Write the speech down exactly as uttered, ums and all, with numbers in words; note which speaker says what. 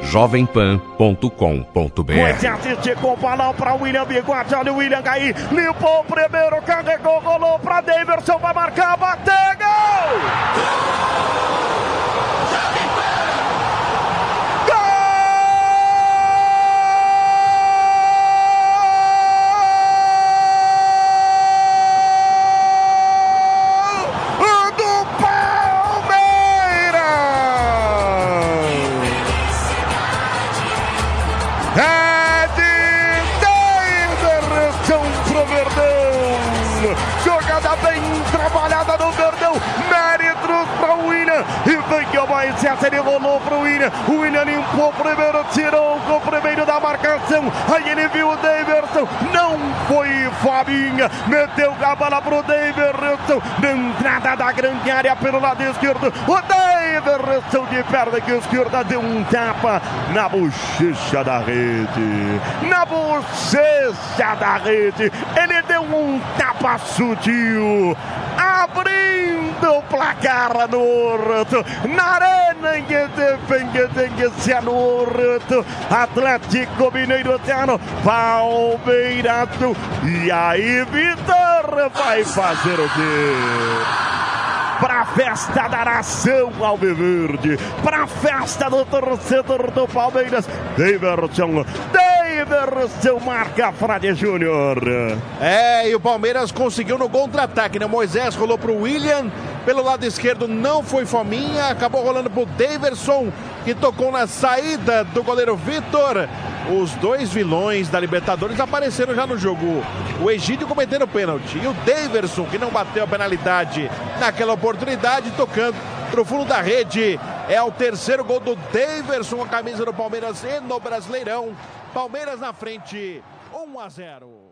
Speaker 1: jovem pan ponto com ponto br.
Speaker 2: Você assiste com o balão para o William Bigode, olha o William cair, limpou o primeiro, carregou, rolou para Daverson, vai marcar, bateu, gol! É de Daverson pro Verdão, jogada bem trabalhada no Verdão, méritos para o William, e vem que o mais certo, ele rolou pro William, o William limpou primeiro, tirou o primeiro da marcação, aí ele viu o Daverson, não foi Fabinha, meteu a bola pro Daverson, na entrada da grande área pelo lado esquerdo, o Daverson de perna esquerda deu um tapa na bochecha da rede, na bochecha da rede, ele deu um tapa sutil, abrindo o placar no Horto, na arena Independência no Horto, Atlético Mineiro Eterno, Palmeiras, e aí Vitor vai fazer o quê? Pra festa da nação alviverde, pra festa do torcedor do Palmeiras, Daverson, Daverson marca Frade Júnior.
Speaker 3: É, e o Palmeiras conseguiu no contra-ataque, né? Moisés rolou pro William, pelo lado esquerdo não foi Fominha, acabou rolando pro Daverson, que tocou na saída do goleiro Vitor. Os dois vilões da Libertadores apareceram já no jogo. O Egídio cometendo pênalti e o Daverson, que não bateu a penalidade naquela oportunidade, tocando pro fundo da rede. É o terceiro gol do Daverson, a camisa do Palmeiras e no Brasileirão. Palmeiras na frente, um a zero.